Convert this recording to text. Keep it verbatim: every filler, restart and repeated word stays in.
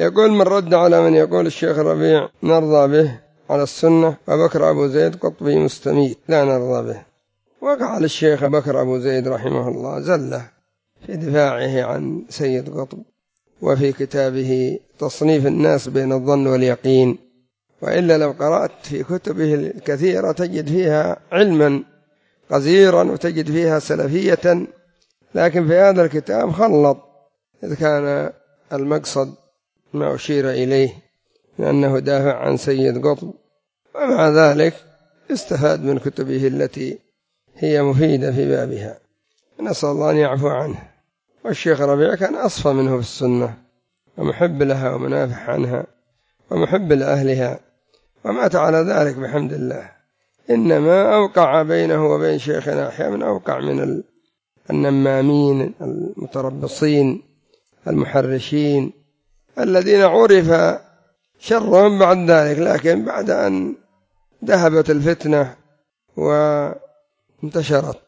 يقول من رد على من يقول الشيخ ربيع نرضى به على السنة وبكر أبو زيد قطبي مستميت لا نرضى به. وقع للشيخ بكر أبو زيد رحمه الله زلة في دفاعه عن سيد قطب، وفي كتابه تصنيف الناس بين الظن واليقين، وإلا لو قرأت في كتبه الكثيرة تجد فيها علما غزيرا وتجد فيها سلفية، لكن في هذا الكتاب خلط، إذ كان المقصد ما أشير إليه لأنه دافع عن سيد قطب، ومع ذلك استفاد من كتبه التي هي مفيدة في بابها، نسأل الله أن يعفو عنه. والشيخ ربيع كان أصفى منه في السنة ومحب لها ومنافح عنها ومحب لأهلها، ومات على ذلك بحمد الله. إنما أوقع بينه وبين شيخنا أحيانا أوقع من النمامين المتربصين المحرشين الذين عرف شرهم بعد ذلك، لكن بعد أن ذهبت الفتنة وانتشرت